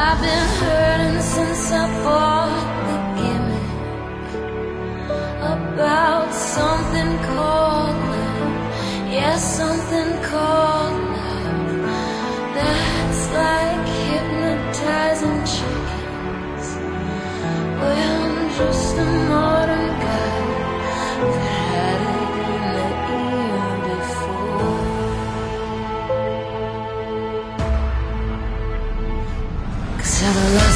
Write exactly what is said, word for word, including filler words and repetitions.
I've been hurting since I bought the gimmick about something called love. Yeah, something called love. That's like hypnotizing chickens. Well, I'm just a modern guy who've had it in the ear before. Cause I love